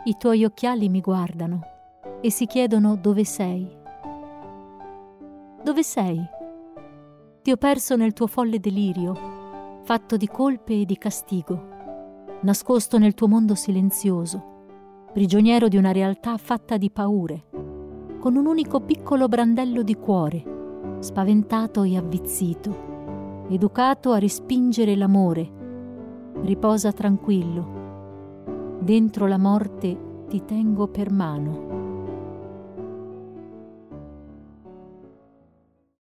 I tuoi occhiali mi guardano e si chiedono dove sei. Dove sei? Ti ho perso nel tuo folle delirio, fatto di colpe e di castigo, nascosto nel tuo mondo silenzioso, prigioniero di una realtà fatta di paure, con un unico piccolo brandello di cuore, spaventato e avvizzito, educato a respingere l'amore. Riposa tranquillo. Dentro la morte ti tengo per mano.